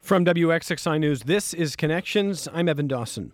From WXXI News, this is Connections. I'm Evan Dawson.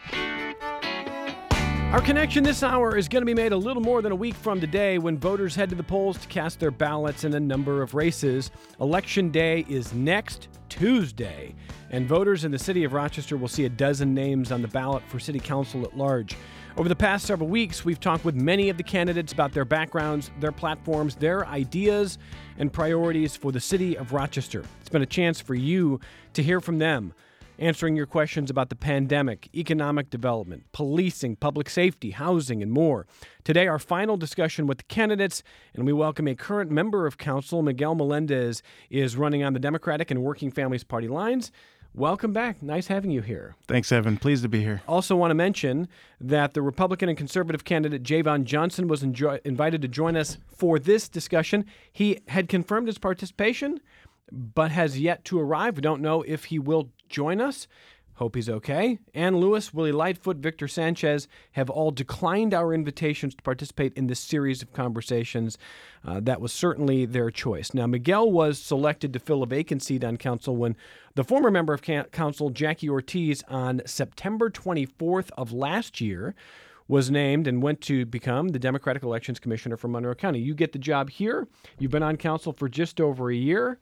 Our connection this hour is going to be made a little more than a week from today when voters head to the polls to cast their ballots in a number of races. Election Day is next Tuesday, and voters in the city of Rochester will see a dozen names on the ballot for city council at large. Over the past several weeks, we've talked with many of the candidates about their backgrounds, their platforms, their ideas, and priorities for the city of Rochester. It's been a chance for you to hear from them, answering your questions about the pandemic, economic development, policing, public safety, housing, and more. Today, our final discussion with the candidates, and we welcome a current member of council. Miguel Melendez is running on the Democratic and Working Families Party lines. Welcome back. Nice having you here. Thanks, Evan. Pleased to be here. Also want to mention that the Republican and conservative candidate Javon Johnson was invited to join us for this discussion. He had confirmed his participation, but has yet to arrive. We don't know if he will join us. Hope he's okay. Ann Lewis, Willie Lightfoot, Victor Sanchez have all declined our invitations to participate in this series of conversations. That was certainly their choice. Now, Miguel was selected to fill a vacant seat on council when the former member of council, Jackie Ortiz, on September 24th of last year, was named and went to become the Democratic Elections Commissioner for Monroe County. You get the job here. You've been on council for just over a year,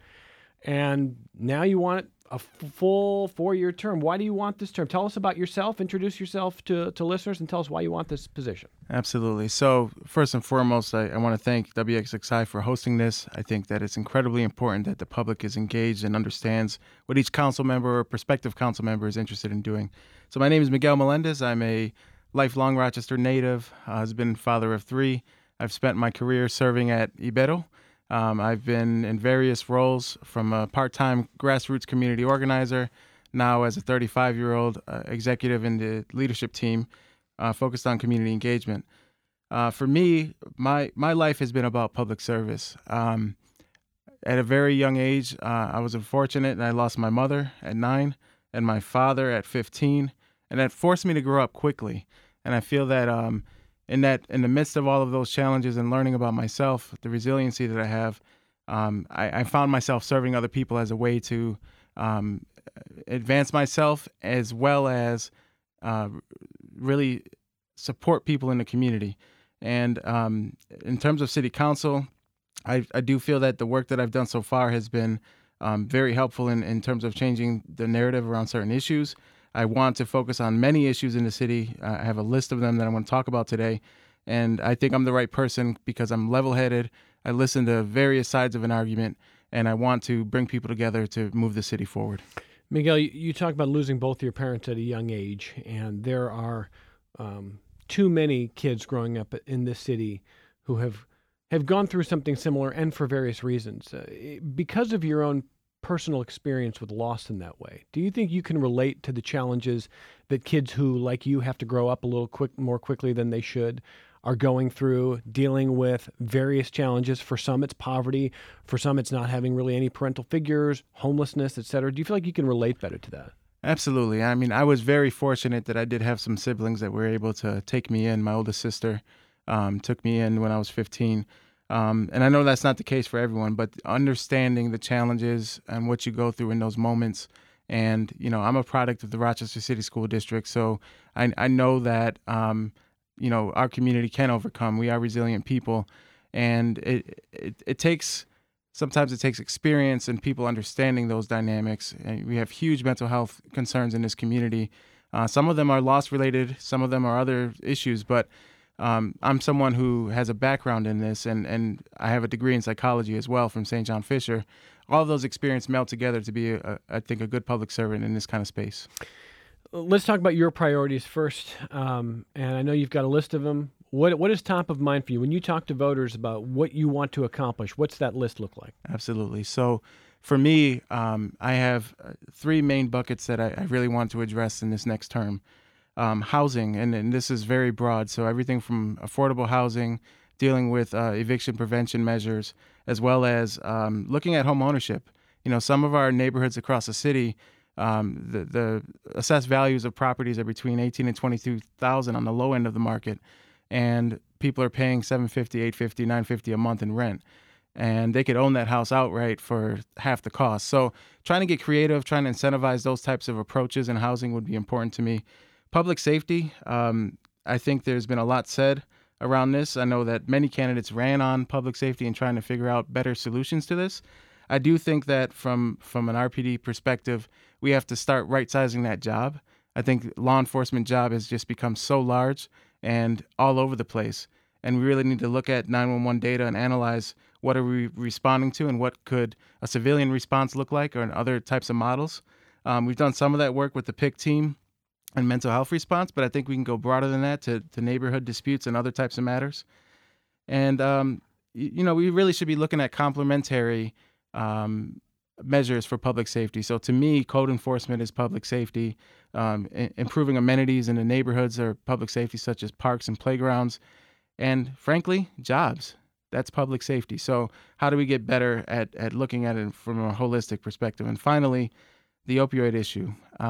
and now you want a full 4-year term. Why do you want this term? Tell us about yourself. Introduce yourself to listeners and tell us why you want this position. Absolutely. So first and foremost, I want to thank WXXI for hosting this. I think that it's incredibly important that the public is engaged and understands what each council member or prospective council member is interested in doing. So my name is Miguel Melendez. I'm a lifelong Rochester native, husband, father of 3. I've spent my career serving at Ibero. I've been in various roles, from a part-time grassroots community organizer, now as a 35-year-old executive in the leadership team focused on community engagement. For me, my life has been about public service. At a very young age, I was unfortunate and I lost my mother at 9 and my father at 15, and that forced me to grow up quickly. And I feel that in the midst of all of those challenges and learning about myself, the resiliency that I have, I found myself serving other people as a way to advance myself, as well as really support people in the community. And in terms of city council, I do feel that the work that I've done so far has been very helpful in terms of changing the narrative around certain issues. I want to focus on many issues in the city. I have a list of them that I want to talk about today. And I think I'm the right person because I'm level-headed. I listen to various sides of an argument, and I want to bring people together to move the city forward. Miguel, you talked about losing both your parents at a young age, and there are too many kids growing up in this city who have gone through something similar, and for various reasons. Because of your own personal experience with loss in that way, do you think you can relate to the challenges that kids who, like you, have to grow up a little more quickly than they should are going through, dealing with various challenges? For some, it's poverty. For some, it's not having really any parental figures, homelessness, et cetera. Do you feel like you can relate better to that? Absolutely. I mean, I was very fortunate that I did have some siblings that were able to take me in. My oldest sister took me in when I was 15. And I know that's not the case for everyone, but understanding the challenges and what you go through in those moments. And, I'm a product of the Rochester City School District, so I know that, our community can overcome. We are resilient people, and sometimes it takes experience and people understanding those dynamics. And we have huge mental health concerns in this community. Some of them are loss related, some of them are other issues, but I'm someone who has a background in this, and I have a degree in psychology as well from St. John Fisher. All of those experiences melt together to be, I think, a good public servant in this kind of space. Let's talk about your priorities first, and I know you've got a list of them. What is top of mind for you when you talk to voters about what you want to accomplish? What's that list look like? Absolutely. So for me, I have 3 main buckets that I really want to address in this next term. Housing, and this is very broad, so everything from affordable housing, dealing with eviction prevention measures, as well as looking at home ownership. Some of our neighborhoods across the city, the assessed values of properties are between $18,000 and $22,000 on the low end of the market, and people are paying $750, $850, $950 a month in rent. and they could own that house outright for half the cost. So trying to get creative, trying to incentivize those types of approaches in housing would be important to me. Public safety, I think there's been a lot said around this. I know that many candidates ran on public safety and trying to figure out better solutions to this. I do think that from an RPD perspective, we have to start right-sizing that job. I think law enforcement job has just become so large and all over the place. And we really need to look at 911 data and analyze what are we responding to and what could a civilian response look like, or in other types of models. We've done some of that work with the PIC team and mental health response, but I think we can go broader than that to neighborhood disputes and other types of matters. And, we really should be looking at complementary measures for public safety. So to me, code enforcement is public safety. Improving amenities in the neighborhoods are public safety, such as parks and playgrounds. And frankly, jobs. That's public safety. So how do we get better at looking at it from a holistic perspective? And finally, the opioid issue.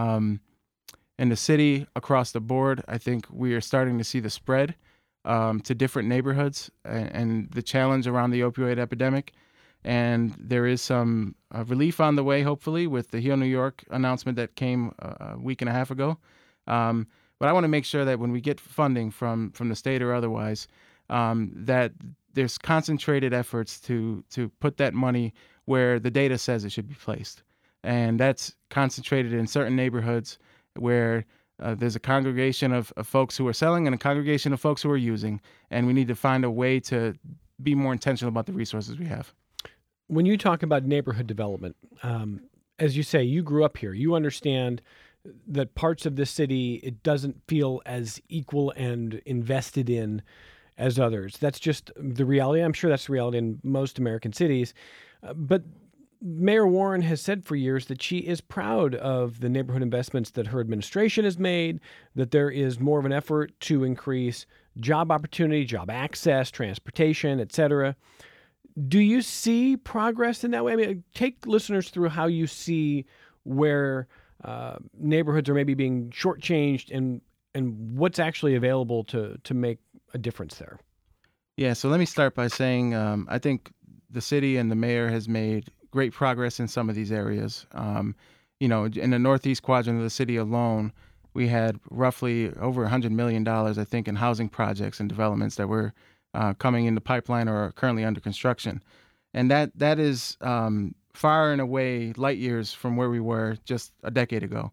In the city, across the board, I think we are starting to see the spread to different neighborhoods and the challenge around the opioid epidemic. And there is some relief on the way, hopefully, with the Heal New York announcement that came a week and a half ago. But I want to make sure that when we get funding from the state or otherwise, that there's concentrated efforts to put that money where the data says it should be placed. And that's concentrated in certain neighborhoods where there's a congregation of folks who are selling and a congregation of folks who are using. And we need to find a way to be more intentional about the resources we have. When you talk about neighborhood development, as you say, you grew up here. You understand that parts of the city, it doesn't feel as equal and invested in as others. That's just the reality. I'm sure that's the reality in most American cities. But Mayor Warren has said for years that she is proud of the neighborhood investments that her administration has made, that there is more of an effort to increase job opportunity, job access, transportation, et cetera. Do you see progress in that way? I mean, take listeners through how you see where neighborhoods are maybe being shortchanged and what's actually available to make a difference there. Yeah, so let me start by saying I think the city and the mayor has made great progress in some of these areas. In the northeast quadrant of the city alone, we had roughly over $100 million, I think, in housing projects and developments that were coming in the pipeline or are currently under construction. And that is far and away light years from where we were just a decade ago.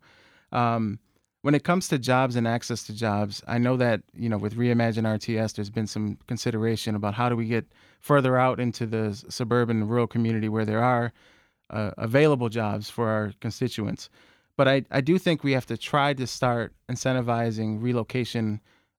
When it comes to jobs and access to jobs, I know that, with Reimagine RTS, there's been some consideration about how do we get further out into the suburban and rural community where there are available jobs for our constituents. But I do think we have to try to start incentivizing relocation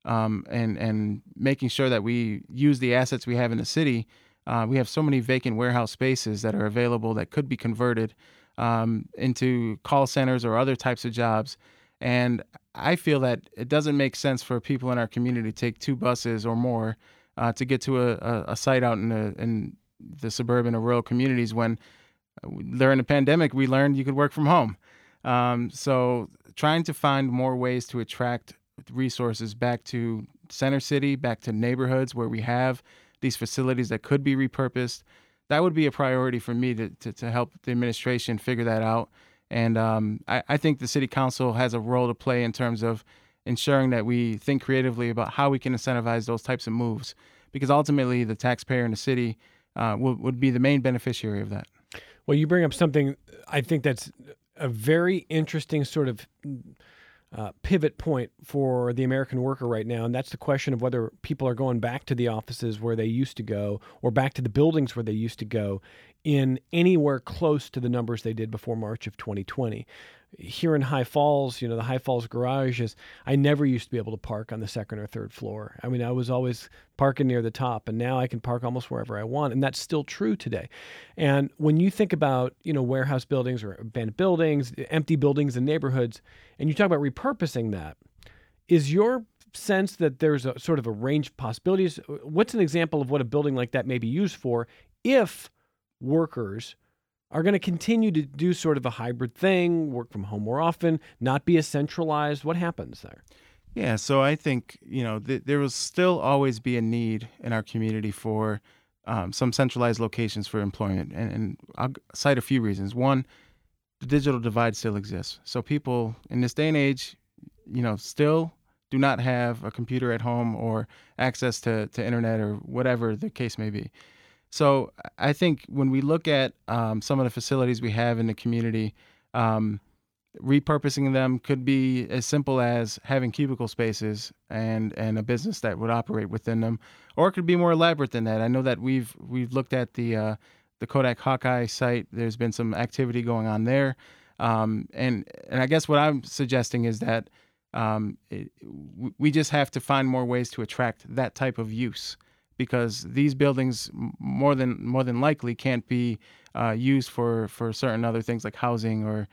and making sure that we use the assets we have in the city. We have so many vacant warehouse spaces that are available that could be converted into call centers or other types of jobs. And I feel that it doesn't make sense for people in our community to take 2 buses or more to get to a site out in the suburban or rural communities when during the pandemic we learned you could work from home. So trying to find more ways to attract resources back to Center City, back to neighborhoods where we have these facilities that could be repurposed, that would be a priority for me to help the administration figure that out. And I think the city council has a role to play in terms of ensuring that we think creatively about how we can incentivize those types of moves, because ultimately the taxpayer in the city would be the main beneficiary of that. Well, you bring up something I think that's a very interesting sort of pivot point for the American worker right now, and that's the question of whether people are going back to the offices where they used to go or back to the buildings where they used to go in anywhere close to the numbers they did before March of 2020. Here in High Falls, the High Falls garage I never used to be able to park on the second or third floor. I mean, I was always parking near the top, and now I can park almost wherever I want, and that's still true today. And when you think about, warehouse buildings or abandoned buildings, empty buildings in neighborhoods, and you talk about repurposing that, is your sense that there's a sort of a range of possibilities? What's an example of what a building like that may be used for if workers are going to continue to do sort of a hybrid thing, work from home more often, not be as centralized? What happens there? Yeah, so I think, there will still always be a need in our community for some centralized locations for employment. And I'll cite a few reasons. One, the digital divide still exists. So people in this day and age, still do not have a computer at home or access to internet or whatever the case may be. So I think when we look at some of the facilities we have in the community, repurposing them could be as simple as having cubicle spaces and a business that would operate within them, or it could be more elaborate than that. I know that we've looked at the Kodak Hawkeye site. There's been some activity going on there, and I guess what I'm suggesting is that we just have to find more ways to attract that type of use, because these buildings more than likely can't be used for certain other things like housing or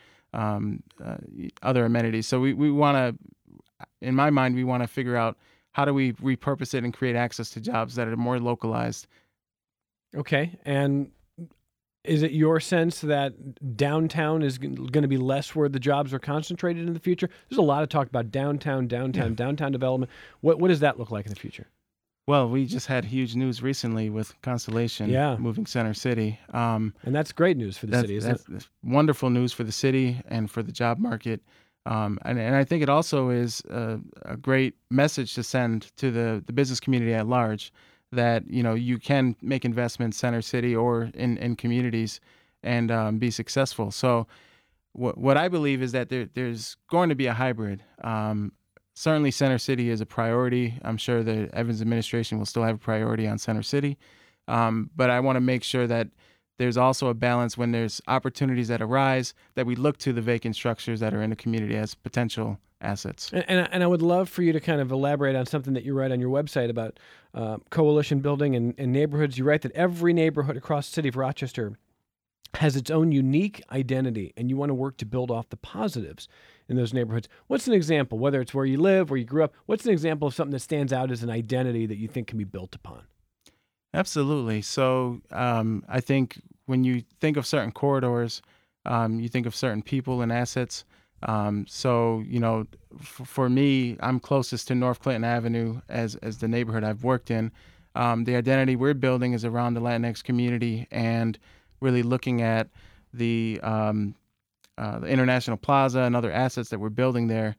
other amenities. So we want to, in my mind, we want to figure out how do we repurpose it and create access to jobs that are more localized. Okay. And is it your sense that downtown is going to be less where the jobs are concentrated in the future? There's a lot of talk about downtown development. What does that look like in the future? Well, we just had huge news recently with Constellation moving Center City. And that's great news for the city, isn't it? That's wonderful news for the city and for the job market. And I think it also is a great message to send to the business community at large that, you can make investments Center City or in communities and be successful. So what I believe is that there's going to be a hybrid. Certainly, Center City is a priority. I'm sure the Evans administration will still have a priority on Center City. But I want to make sure that there's also a balance when there's opportunities that arise, that we look to the vacant structures that are in the community as potential assets. And I would love for you to kind of elaborate on something that you write on your website about coalition building and neighborhoods. You write that every neighborhood across the city of Rochester has its own unique identity, and you want to work to build off the positives in those neighborhoods. What's an example, whether it's where you live, where you grew up, what's an example of something that stands out as an identity that you think can be built upon? Absolutely. So I think when you think of certain corridors, you think of certain people and assets. So, for me, I'm closest to North Clinton Avenue as the neighborhood I've worked in. The identity we're building is around the Latinx community and really looking at the International Plaza and other assets that we're building there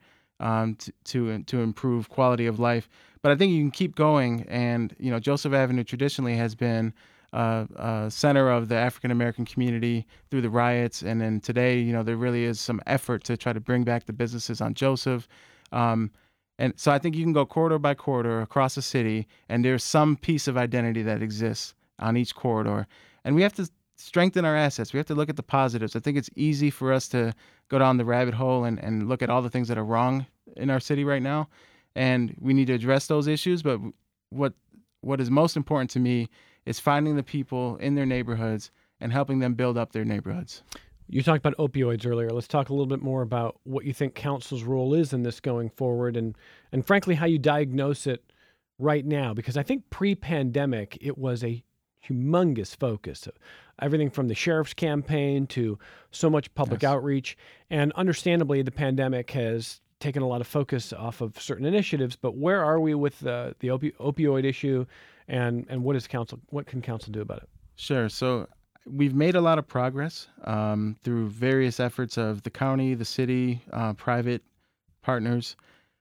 to improve quality of life. But I think you can keep going. And, Joseph Avenue traditionally has been a center of the African American community through the riots. And then today, there really is some effort to try to bring back the businesses on Joseph. And so I think you can go corridor by corridor across the city, and there's some piece of identity that exists on each corridor. And we have to strengthen our assets. We have to look at the positives. I think it's easy for us to go down the rabbit hole and look at all the things that are wrong in our city right now. And we need to address those issues. But what is most important to me is finding the people in their neighborhoods and helping them build up their neighborhoods. You talked about opioids earlier. Let's talk a little bit more about what you think council's role is in this going forward and frankly, how you diagnose it right now. Because I think pre-pandemic, it was a humongous focus. Everything from the sheriff's campaign to so much public outreach. And understandably, the pandemic has taken a lot of focus off of certain initiatives. But where are we with the opioid issue, and what can council do about it? Sure. So we've made a lot of progress through various efforts of the county, the city, private partners.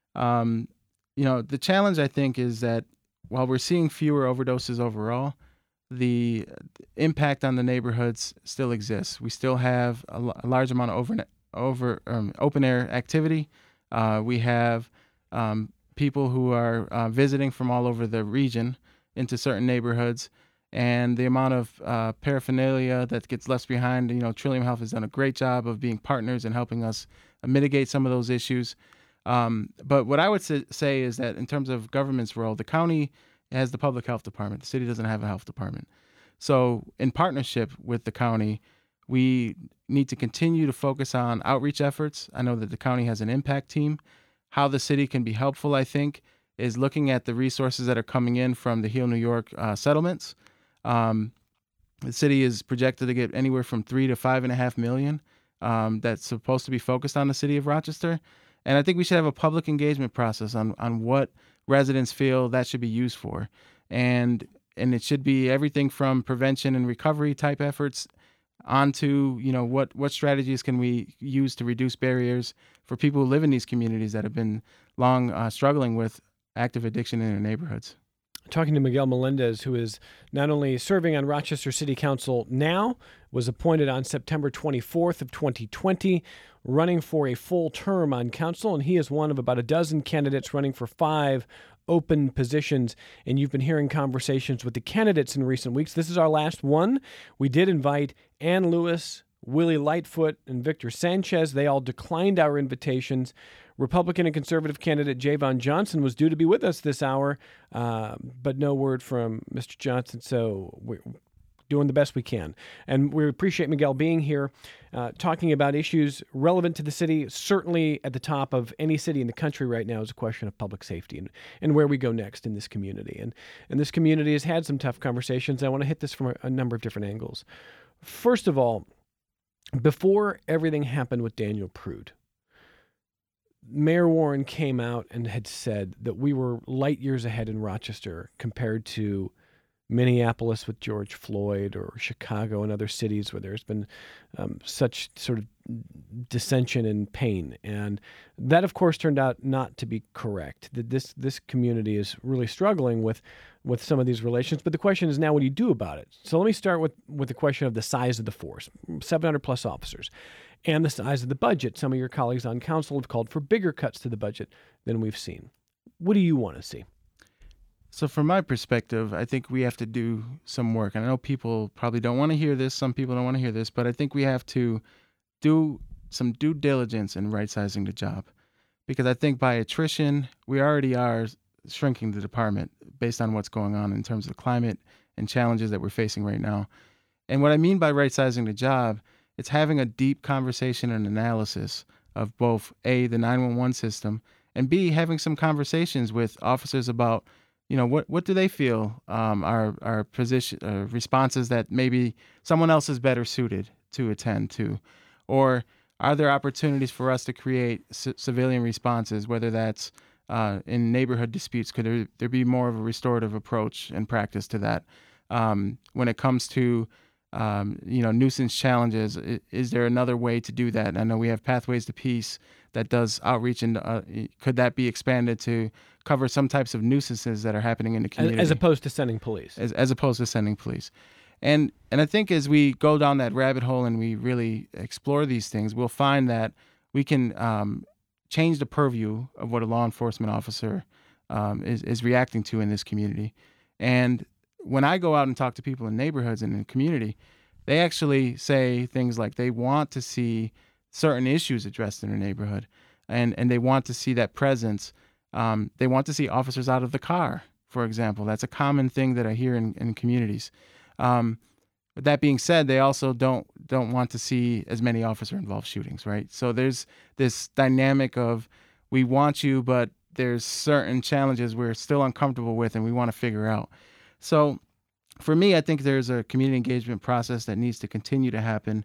The challenge, I think, is that while we're seeing fewer overdoses overall, the impact on the neighborhoods still exists. We still have a large amount of open air activity. We have people who are visiting from all over the region into certain neighborhoods, and the amount of paraphernalia that gets left behind. Trillium Health has done a great job of being partners and helping us mitigate some of those issues. But what I would say is that in terms of government's role, the county has the public health department. The city doesn't have a health department. So in partnership with the county, we need to continue to focus on outreach efforts. I know that the county has an impact team. How the city can be helpful, I think, is looking at the resources that are coming in from the Heal New York settlements. The city is projected to get anywhere from $3 to $5.5 million that's supposed to be focused on the city of Rochester. And I think we should have a public engagement process on what residents feel that should be used for. And it should be everything from prevention and recovery type efforts onto, what strategies can we use to reduce barriers for people who live in these communities that have been long struggling with active addiction in their neighborhoods. Talking to Miguel Melendez, who is not only serving on Rochester City Council now, was appointed on September 24th of 2020, running for a full term on council, and he is one of about a dozen candidates running for 5 open positions, and you've been hearing conversations with the candidates in recent weeks. This is our last one. We did invite Ann Lewis, Willie Lightfoot, and Victor Sanchez. They all declined our invitations. Republican and conservative candidate Javon Johnson was due to be with us this hour, but no word from Mr. Johnson, so we're doing the best we can. And we appreciate Miguel being here, talking about issues relevant to the city. Certainly at the top of any city in the country right now is a question of public safety and where we go next in this community. And this community has had some tough conversations. I want to hit this from a number of different angles. First of all, before everything happened with Daniel Prude, Mayor Warren came out and had said that we were light years ahead in Rochester compared to Minneapolis with George Floyd or Chicago and other cities where there's been such sort of dissension and pain. And that, of course, turned out not to be correct. That this community is really struggling with some of these relations. But the question is now, what do you do about it? So let me start with the question of the size of the force, 700 plus officers, and the size of the budget. Some of your colleagues on council have called for bigger cuts to the budget than we've seen. What do you want to see? So from my perspective, I think we have to do some work. And I know people probably don't want to hear this. Some people don't want to hear this, but I think we have to do some due diligence in right-sizing the job. Because I think by attrition, we already are shrinking the department based on what's going on in terms of climate and challenges that we're facing right now. And what I mean by right-sizing the job, it's having a deep conversation and analysis of both A, the 911 system, and B, having some conversations with officers about, what do they feel are position responses that maybe someone else is better suited to attend to, or are there opportunities for us to create civilian responses, whether that's in neighborhood disputes? Could there be more of a restorative approach and practice to that? When it comes to nuisance challenges, is there another way to do that? And I know we have Pathways to Peace that does outreach, and could that be expanded to cover some types of nuisances that are happening in the community, as opposed to sending police? As opposed to sending police. And I think as we go down that rabbit hole and we really explore these things, we'll find that we can change the purview of what a law enforcement officer is reacting to in this community. And when I go out and talk to people in neighborhoods and in the community, they actually say things like they want to see certain issues addressed in their neighborhood, and they want to see that presence. They want to see officers out of the car, for example. That's a common thing that I hear in communities. But that being said, they also don't want to see as many officer-involved shootings, right? So there's this dynamic of we want you, but there's certain challenges we're still uncomfortable with and we want to figure out. So for me, I think there's a community engagement process that needs to continue to happen.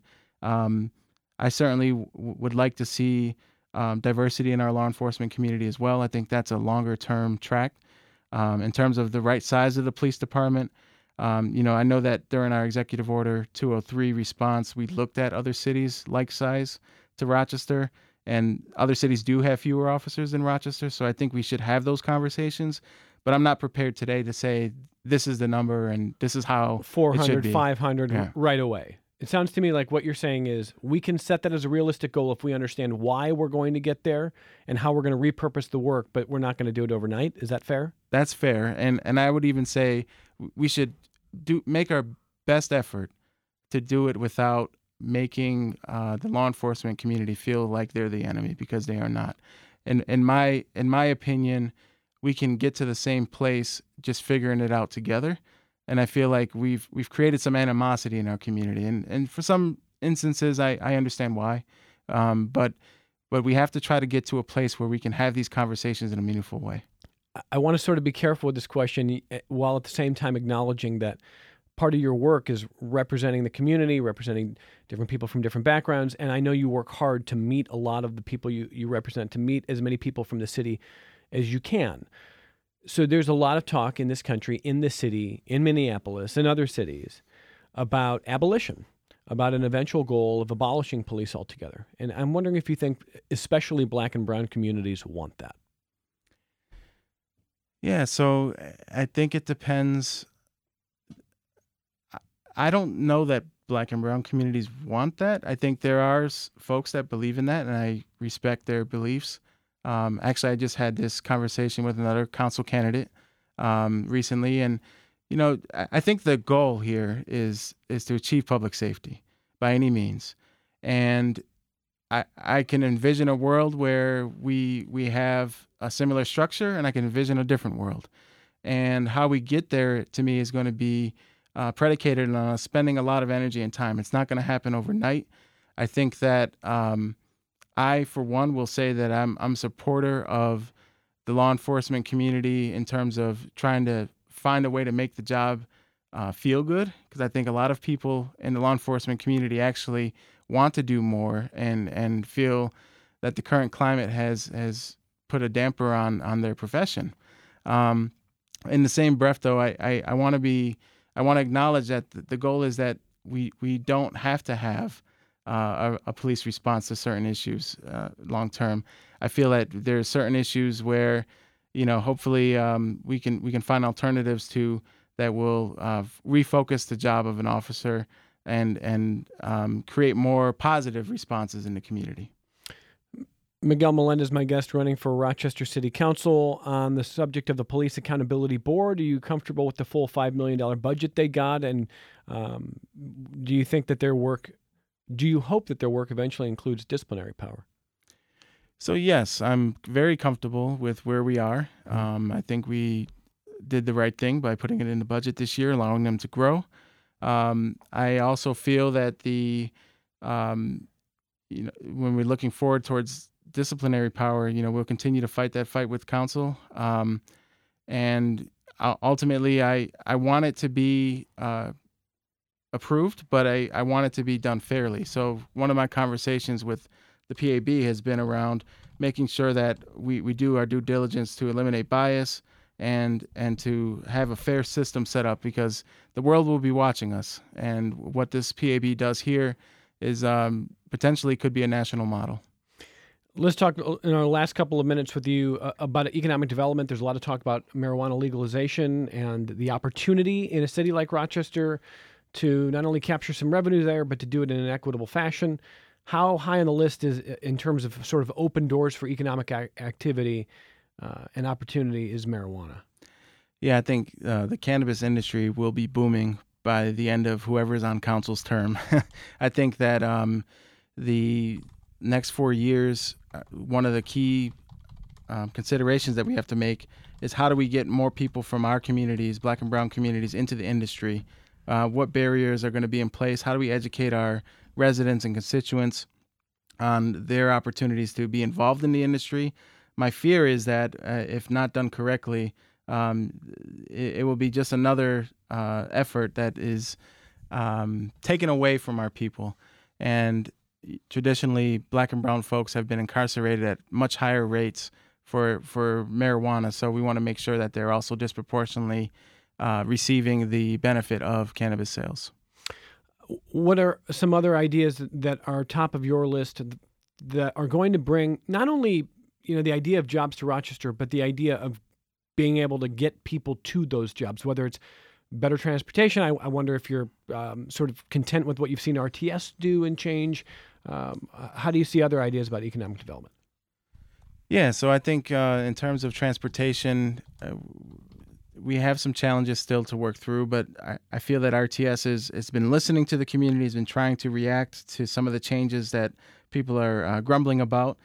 I certainly would like to see diversity in our law enforcement community as well. I think that's a longer-term track. In terms of the right size of the police department, I know that during our Executive Order 203 response, we looked at other cities like size to Rochester, and other cities do have fewer officers than Rochester, so I think we should have those conversations. But I'm not prepared today to say this is the number and this is how 400, 500 Yeah. right away. It sounds to me like what you're saying is we can set that as a realistic goal if we understand why we're going to get there and how we're going to repurpose the work, but we're not going to do it overnight. Is that fair? That's fair. And I would even say we should make our best effort to do it without making the law enforcement community feel like they're the enemy, because they are not. In my opinion, we can get to the same place just figuring it out together. And I feel like we've created some animosity in our community, and for some instances, I understand why, but we have to try to get to a place where we can have these conversations in a meaningful way. I want to sort of be careful with this question while at the same time acknowledging that part of your work is representing the community, representing different people from different backgrounds, and I know you work hard to meet a lot of the people you represent, to meet as many people from the city as you can. So there's a lot of talk in this country, in this city, in Minneapolis, and other cities about abolition, about an eventual goal of abolishing police altogether. And I'm wondering if you think especially black and brown communities want that. Yeah, so I think it depends. I don't know that black and brown communities want that. I think there are folks that believe in that, and I respect their beliefs. Actually, I just had this conversation with another council candidate recently, and I think the goal here is to achieve public safety by any means, and I can envision a world where we have a similar structure, and I can envision a different world, and how we get there to me is going to be predicated on us spending a lot of energy and time. It's not going to happen overnight. I think that I, for one, will say that I'm a supporter of the law enforcement community in terms of trying to find a way to make the job feel good, because I think a lot of people in the law enforcement community actually want to do more and feel that the current climate has put a damper on their profession. In the same breath, though, I want to acknowledge that the goal is that we don't have to have a police response to certain issues long term. I feel that there are certain issues where, hopefully we can find alternatives to that will refocus the job of an officer and create more positive responses in the community. Miguel Melendez, my guest, running for Rochester City Council. On the subject of the Police Accountability Board, are you comfortable with the full $5 million budget they got? And do you hope that their work eventually includes disciplinary power? So yes, I'm very comfortable with where we are. I think we did the right thing by putting it in the budget this year, allowing them to grow. I also feel that when we're looking forward towards disciplinary power, we'll continue to fight that fight with council. And ultimately, I want it to be approved, but I want it to be done fairly. So one of my conversations with the PAB has been around making sure that we do our due diligence to eliminate bias and to have a fair system set up, because the world will be watching us. And what this PAB does here is potentially could be a national model. Let's talk in our last couple of minutes with you about economic development. There's a lot of talk about marijuana legalization and the opportunity in a city like Rochester to not only capture some revenue there, but to do it in an equitable fashion. How high on the list is, in terms of sort of open doors for economic activity and opportunity, is marijuana? Yeah, I think the cannabis industry will be booming by the end of whoever is on council's term. I think that the next 4 years, one of the key considerations that we have to make is how do we get more people from our communities, black and brown communities, into the industry? What barriers are going to be in place? How do we educate our residents and constituents on their opportunities to be involved in the industry? My fear is that if not done correctly, it will be just another effort that is taken away from our people. And traditionally, black and brown folks have been incarcerated at much higher rates for marijuana. So we want to make sure that they're also disproportionately receiving the benefit of cannabis sales. What are some other ideas that are top of your list that are going to bring not only the idea of jobs to Rochester, but the idea of being able to get people to those jobs, whether it's better transportation? I wonder if you're sort of content with what you've seen RTS do and change. How do you see other ideas about economic development? Yeah, so I think in terms of transportation, we have some challenges still to work through, but I feel that RTS has been listening to the community, has been trying to react to some of the changes that people are grumbling about.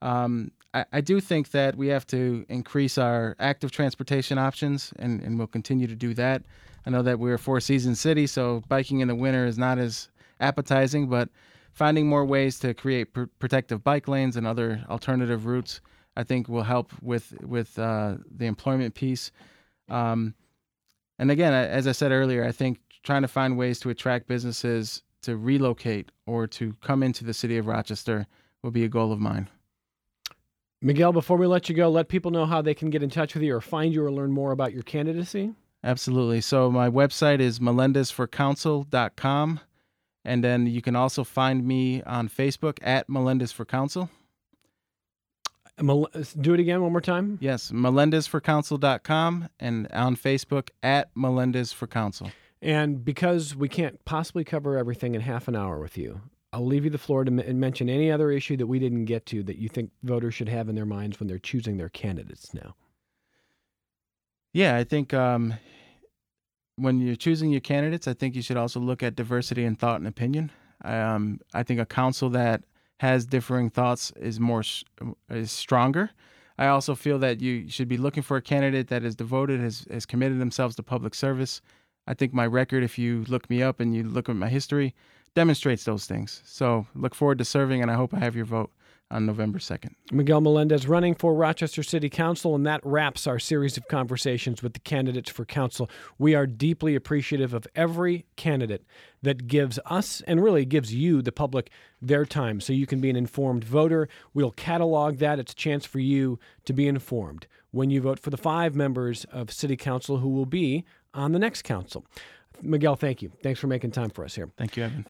I do think that we have to increase our active transportation options, and we'll continue to do that. I know that we're a four-season city, so biking in the winter is not as appetizing, but finding more ways to create protective bike lanes and other alternative routes, I think will help with the employment piece. And again, as I said earlier, I think trying to find ways to attract businesses to relocate or to come into the city of Rochester will be a goal of mine. Miguel, before we let you go, let people know how they can get in touch with you or find you or learn more about your candidacy. Absolutely. So my website is melendezforcouncil.com. And then you can also find me on Facebook at Melendez for Council. Do it again one more time. Yes, melendezforcouncil.com, and on Facebook at Melendez for Council. And because we can't possibly cover everything in half an hour with you, I'll leave you the floor to mention any other issue that we didn't get to that you think voters should have in their minds when they're choosing their candidates now. Yeah, I think when you're choosing your candidates, I think you should also look at diversity in thought and opinion. I think a council that has differing thoughts is stronger. I also feel that you should be looking for a candidate that is devoted, has committed themselves to public service. I think my record, if you look me up and you look at my history, demonstrates those things. So look forward to serving, and I hope I have your vote on November 2nd. Miguel Melendez running for Rochester City Council, and that wraps our series of conversations with the candidates for council. We are deeply appreciative of every candidate that gives us, and really gives you, the public, their time so you can be an informed voter. We'll catalog that. It's a chance for you to be informed when you vote for the 5 members of City Council who will be on the next council. Miguel, thank you. Thanks for making time for us here. Thank you, Evan.